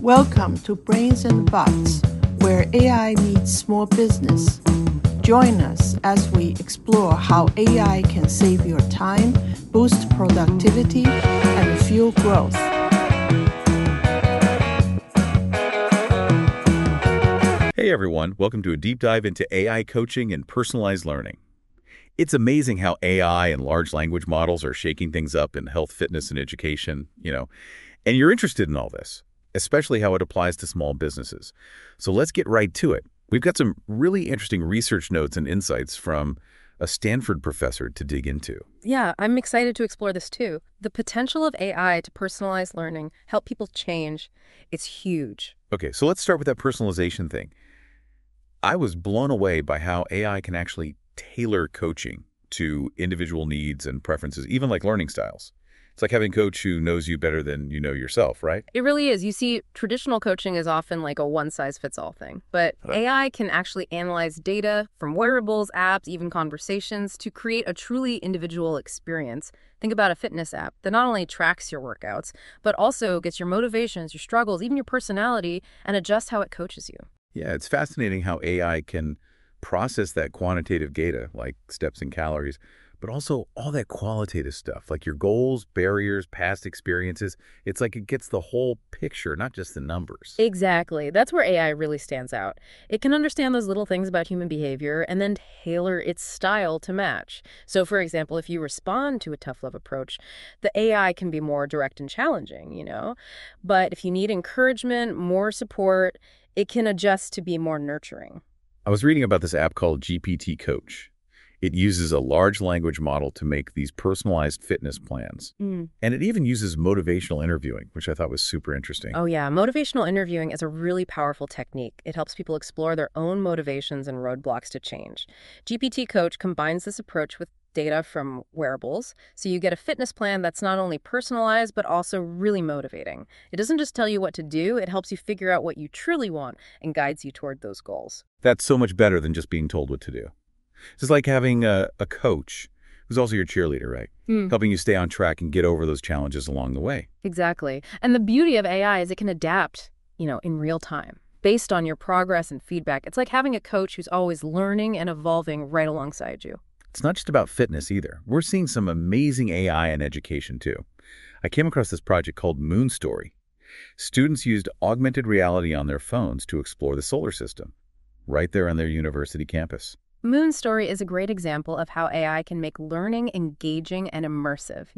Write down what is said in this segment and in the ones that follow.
Welcome to Brains and Bots, where AI meets small business. Join us as we explore how AI can save your time, boost productivity, and fuel growth. Hey everyone, welcome to a deep dive into AI coaching and personalized learning. It's amazing how AI and large language models are shaking things up in health, fitness, and education, and you're interested in all this, especially how it applies to small businesses. So let's get right to it. We've got some really interesting research notes and insights from a Stanford professor to dig into. Yeah, I'm excited to explore this too. The potential of AI to personalize learning, help people change, it's huge. Okay, so let's start with that personalization thing. I was blown away by how AI can actually tailor coaching to individual needs and preferences, even like learning styles. It's like having a coach who knows you better than you know yourself, right? It really is. You see, traditional coaching is often like a one-size-fits-all thing, but AI can actually analyze data from wearables, apps, even conversations to create a truly individual experience. Think about a fitness app that not only tracks your workouts, but also gets your motivations, your struggles, even your personality, and adjusts how it coaches you. Yeah, it's fascinating how AI can process that quantitative data, like steps and calories, but also all that qualitative stuff, like your goals, barriers, past experiences. It's like it gets the whole picture, not just the numbers. Exactly. That's where AI really stands out. It can understand those little things about human behavior and then tailor its style to match. So, for example, if you respond to a tough love approach, the AI can be more direct and challenging. But if you need encouragement, more support, it can adjust to be more nurturing. I was reading about this app called GPT Coach. It uses a large language model to make these personalized fitness plans. And it even uses motivational interviewing, which I thought was super interesting. Oh, yeah. Motivational interviewing is a really powerful technique. It helps people explore their own motivations and roadblocks to change. GPT Coach combines this approach with data from wearables, so you get a fitness plan that's not only personalized, but also really motivating. It doesn't just tell you what to do, it helps you figure out what you truly want and guides you toward those goals. That's so much better than just being told what to do. It's like having a coach who's also your cheerleader, right? Helping you stay on track and get over those challenges along the way. Exactly. And the beauty of AI is it can adapt, in real time, based on your progress and feedback. It's like having a coach who's always learning and evolving right alongside you. It's not just about fitness either. We're seeing some amazing AI in education too. I came across this project called Moonstory. Students used augmented reality on their phones to explore the solar system, right there on their university campus. Moonstory is a great example of how AI can make learning engaging and immersive.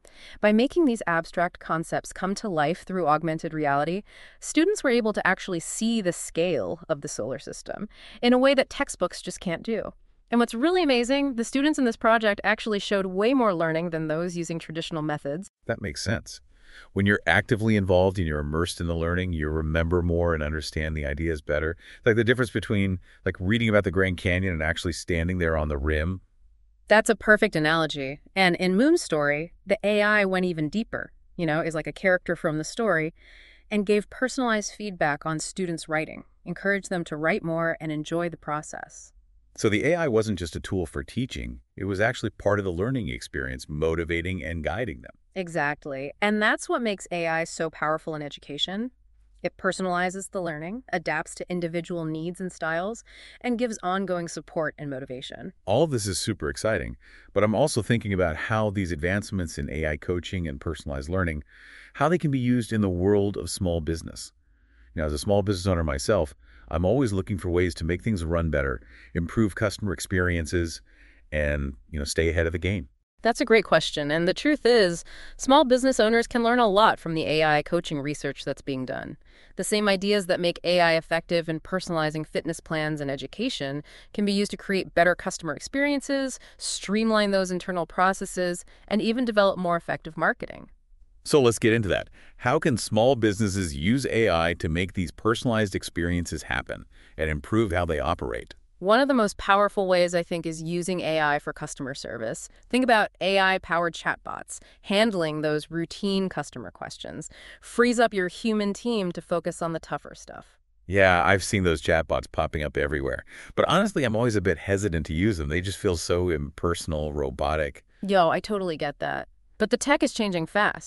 By making these abstract concepts come to life through augmented reality, students were able to actually see the scale of the solar system in a way that textbooks just can't do. And what's really amazing, the students in this project actually showed way more learning than those using traditional methods. That makes sense. When you're actively involved and you're immersed in the learning, you remember more and understand the ideas better. Like the difference between like reading about the Grand Canyon and actually standing there on the rim. That's a perfect analogy. And in Moonstory, the AI went even deeper, is like a character from the story, and gave personalized feedback on students' writing, encouraged them to write more and enjoy the process. So the AI wasn't just a tool for teaching. It was actually part of the learning experience, motivating and guiding them. Exactly. And that's what makes AI so powerful in education. It personalizes the learning, adapts to individual needs and styles, and gives ongoing support and motivation. All of this is super exciting, but I'm also thinking about how these advancements in AI coaching and personalized learning, how they can be used in the world of small business. As a small business owner myself, I'm always looking for ways to make things run better, improve customer experiences, and, stay ahead of the game. That's a great question. And the truth is, small business owners can learn a lot from the AI coaching research that's being done. The same ideas that make AI effective in personalizing fitness plans and education can be used to create better customer experiences, streamline those internal processes, and even develop more effective marketing. So let's get into that. How can small businesses use AI to make these personalized experiences happen and improve how they operate? One of the most powerful ways, I think, is using AI for customer service. Think about AI-powered chatbots handling those routine customer questions. Frees up your human team to focus on the tougher stuff. Yeah, I've seen those chatbots popping up everywhere. But honestly, I'm always a bit hesitant to use them. They just feel so impersonal, robotic. Yo, I totally get that. But the tech is changing fast.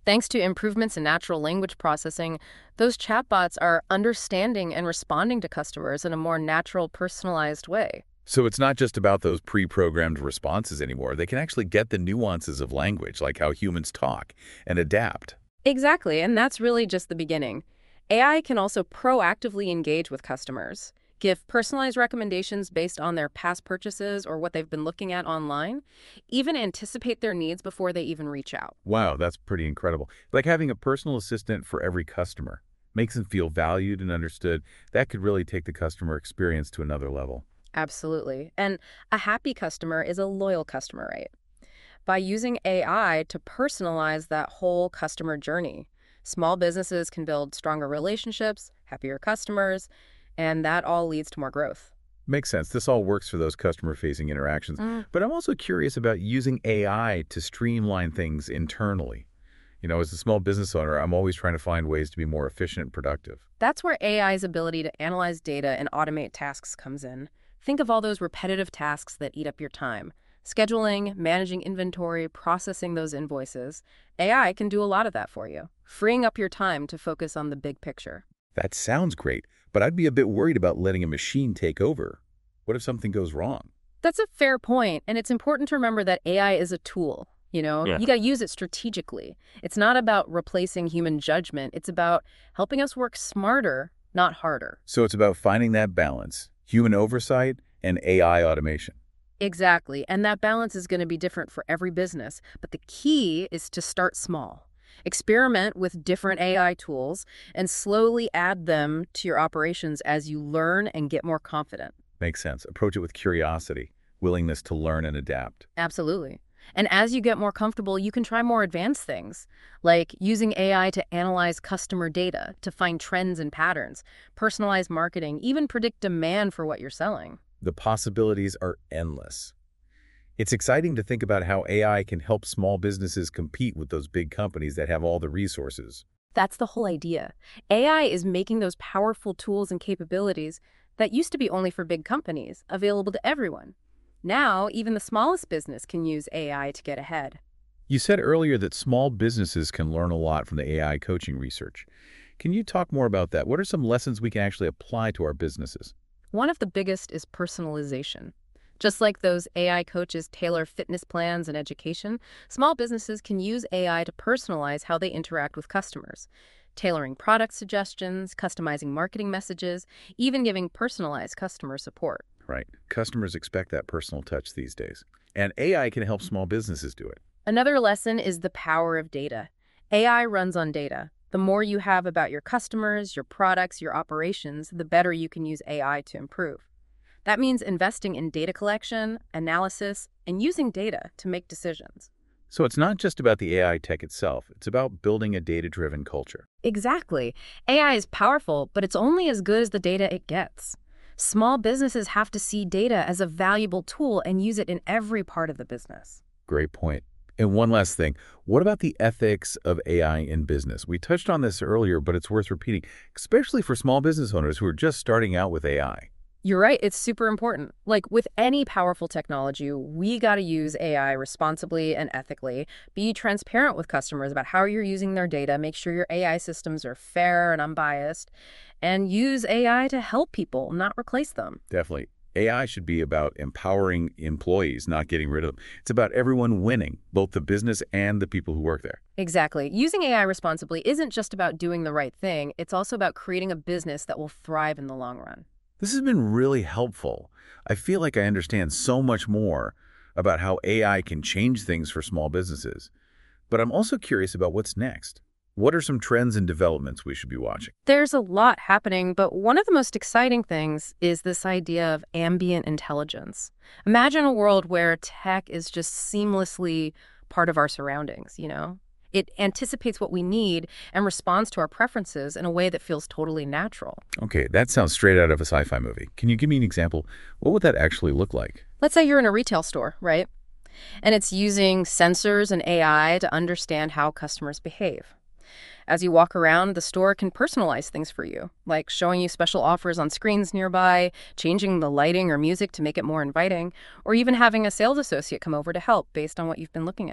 Thanks to improvements in natural language processing, those chatbots are understanding and responding to customers in a more natural, personalized way. So it's not just about those pre-programmed responses anymore. They can actually get the nuances of language, like how humans talk, and adapt. Exactly, and that's really just the beginning. AI can also proactively engage with customers, give personalized recommendations based on their past purchases or what they've been looking at online, even anticipate their needs before they even reach out. Wow, that's pretty incredible. Like having a personal assistant for every customer. Makes them feel valued and understood. That could really take the customer experience to another level. Absolutely. And a happy customer is a loyal customer, right? By using AI to personalize that whole customer journey, small businesses can build stronger relationships, happier customers, and that all leads to more growth. Makes sense. This all works for those customer-facing interactions. But I'm also curious about using AI to streamline things internally. As a small business owner, I'm always trying to find ways to be more efficient and productive. That's where AI's ability to analyze data and automate tasks comes in. Think of all those repetitive tasks that eat up your time. Scheduling, managing inventory, processing those invoices. AI can do a lot of that for you, freeing up your time to focus on the big picture. That sounds great, but I'd be a bit worried about letting a machine take over. What if something goes wrong? That's a fair point, and it's important to remember that AI is a tool. Yeah. You got to use it strategically. It's not about replacing human judgment. It's about helping us work smarter, not harder. So it's about finding that balance, human oversight and AI automation. Exactly, and that balance is going to be different for every business, but the key is to start small. Experiment with different AI tools and slowly add them to your operations as you learn and get more confident. Makes sense. Approach it with curiosity, willingness to learn and adapt. Absolutely. And as you get more comfortable, you can try more advanced things, like using AI to analyze customer data, to find trends and patterns, personalize marketing, even predict demand for what you're selling. The possibilities are endless. It's exciting to think about how AI can help small businesses compete with those big companies that have all the resources. That's the whole idea. AI is making those powerful tools and capabilities that used to be only for big companies available to everyone. Now, even the smallest business can use AI to get ahead. You said earlier that small businesses can learn a lot from the AI coaching research. Can you talk more about that? What are some lessons we can actually apply to our businesses? One of the biggest is personalization. Just like those AI coaches tailor fitness plans and education, small businesses can use AI to personalize how they interact with customers, tailoring product suggestions, customizing marketing messages, even giving personalized customer support. Right. Customers expect that personal touch these days. And AI can help small businesses do it. Another lesson is the power of data. AI runs on data. The more you have about your customers, your products, your operations, the better you can use AI to improve. That means investing in data collection, analysis, and using data to make decisions. So it's not just about the AI tech itself. It's about building a data-driven culture. Exactly. AI is powerful, but it's only as good as the data it gets. Small businesses have to see data as a valuable tool and use it in every part of the business. Great point. And one last thing, what about the ethics of AI in business? We touched on this earlier, but it's worth repeating, especially for small business owners who are just starting out with AI. You're right, it's super important. Like with any powerful technology, we got to use AI responsibly and ethically. Be transparent with customers about how you're using their data, make sure your AI systems are fair and unbiased, and use AI to help people, not replace them. Definitely. AI should be about empowering employees, not getting rid of them. It's about everyone winning, both the business and the people who work there. Exactly. Using AI responsibly isn't just about doing the right thing. It's also about creating a business that will thrive in the long run. This has been really helpful. I feel like I understand so much more about how AI can change things for small businesses. But I'm also curious about what's next. What are some trends and developments we should be watching? There's a lot happening, but one of the most exciting things is this idea of ambient intelligence. Imagine a world where tech is just seamlessly part of our surroundings, It anticipates what we need and responds to our preferences in a way that feels totally natural. Okay, that sounds straight out of a sci-fi movie. Can you give me an example? What would that actually look like? Let's say you're in a retail store, right? And it's using sensors and AI to understand how customers behave. As you walk around, the store can personalize things for you, like showing you special offers on screens nearby, changing the lighting or music to make it more inviting, or even having a sales associate come over to help based on what you've been looking at.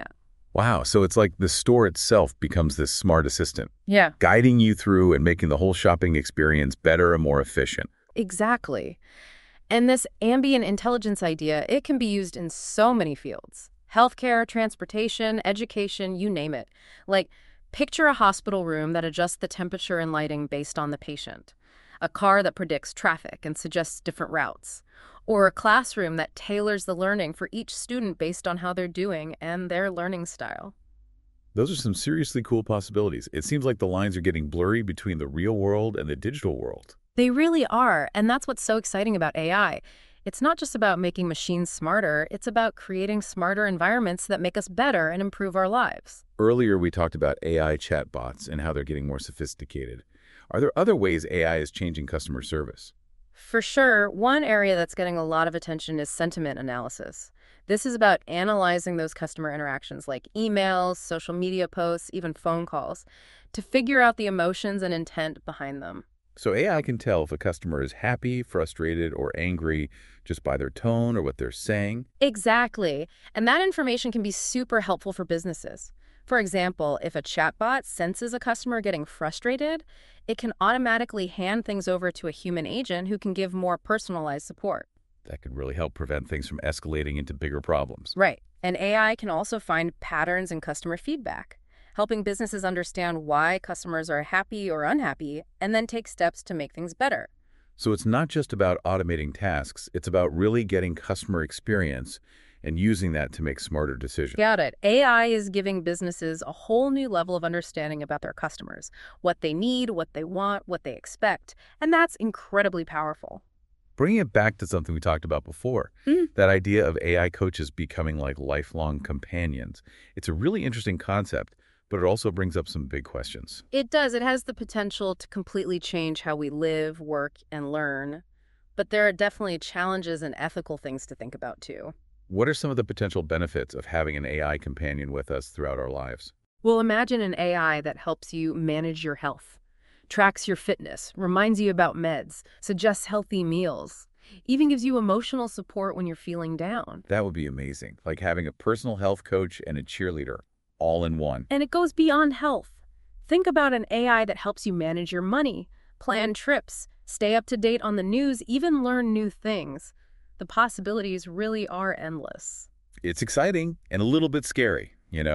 Wow, so it's like the store itself becomes this smart assistant, Yeah, guiding you through and making the whole shopping experience better and more efficient. exactly. And this ambient intelligence idea, it can be used in so many fields. Healthcare, transportation, education, you name it. Like, picture a hospital room that adjusts the temperature and lighting based on the patient. A car that predicts traffic and suggests different routes. Or a classroom that tailors the learning for each student based on how they're doing and their learning style. Those are some seriously cool possibilities. It seems like the lines are getting blurry between the real world and the digital world. They really are, and that's what's so exciting about AI. It's not just about making machines smarter, it's about creating smarter environments that make us better and improve our lives. Earlier, we talked about AI chatbots and how they're getting more sophisticated. Are there other ways AI is changing customer service? For sure, one area that's getting a lot of attention is sentiment analysis. This is about analyzing those customer interactions like emails, social media posts, even phone calls, to figure out the emotions and intent behind them. So AI can tell if a customer is happy, frustrated, or angry just by their tone or what they're saying. Exactly. And that information can be super helpful for businesses. For example, if a chatbot senses a customer getting frustrated, it can automatically hand things over to a human agent who can give more personalized support. That could really help prevent things from escalating into bigger problems. Right. And AI can also find patterns in customer feedback, helping businesses understand why customers are happy or unhappy, and then take steps to make things better. So it's not just about automating tasks, it's about really getting customer experience and using that to make smarter decisions. Got it. AI is giving businesses a whole new level of understanding about their customers, what they need, what they want, what they expect, and that's incredibly powerful. Bringing it back to something we talked about before, that idea of AI coaches becoming like lifelong companions. It's a really interesting concept, but it also brings up some big questions. It does. It has the potential to completely change how we live, work, and learn. But there are definitely challenges and ethical things to think about, too. What are some of the potential benefits of having an AI companion with us throughout our lives? Well, imagine an AI that helps you manage your health, tracks your fitness, reminds you about meds, suggests healthy meals, even gives you emotional support when you're feeling down. That would be amazing, like having a personal health coach and a cheerleader all in one. And it goes beyond health. Think about an AI that helps you manage your money, plan trips, stay up to date on the news, even learn new things. The possibilities really are endless. It's exciting and a little bit scary,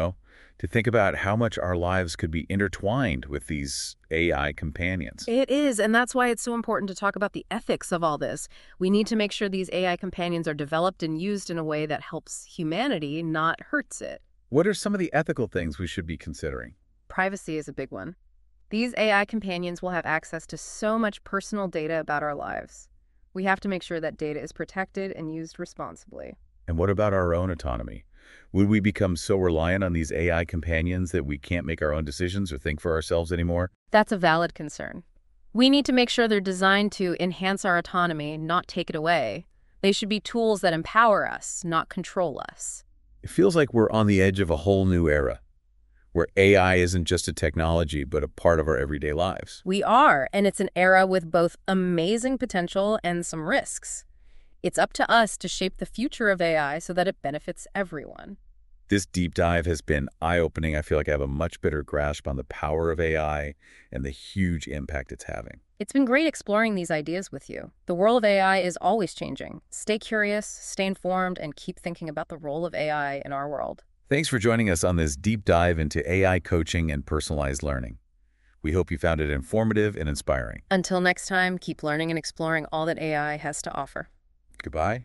to think about how much our lives could be intertwined with these AI companions. It is, and that's why it's so important to talk about the ethics of all this. We need to make sure these AI companions are developed and used in a way that helps humanity, not hurts it. What are some of the ethical things we should be considering? Privacy is a big one. These AI companions will have access to so much personal data about our lives. We have to make sure that data is protected and used responsibly. And what about our own autonomy? Would we become so reliant on these AI companions that we can't make our own decisions or think for ourselves anymore? That's a valid concern. We need to make sure they're designed to enhance our autonomy, not take it away. They should be tools that empower us, not control us. It feels like we're on the edge of a whole new era, where AI isn't just a technology, but a part of our everyday lives. We are, and it's an era with both amazing potential and some risks. It's up to us to shape the future of AI so that it benefits everyone. This deep dive has been eye-opening. I feel like I have a much better grasp on the power of AI and the huge impact it's having. It's been great exploring these ideas with you. The world of AI is always changing. Stay curious, stay informed, and keep thinking about the role of AI in our world. Thanks for joining us on this deep dive into AI coaching and personalized learning. We hope you found it informative and inspiring. Until next time, keep learning and exploring all that AI has to offer. Goodbye.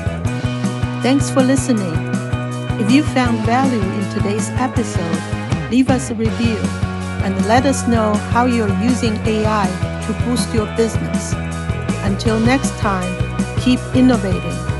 Thanks for listening. If you found value in today's episode, leave us a review and let us know how you're using AI to boost your business. Until next time, keep innovating.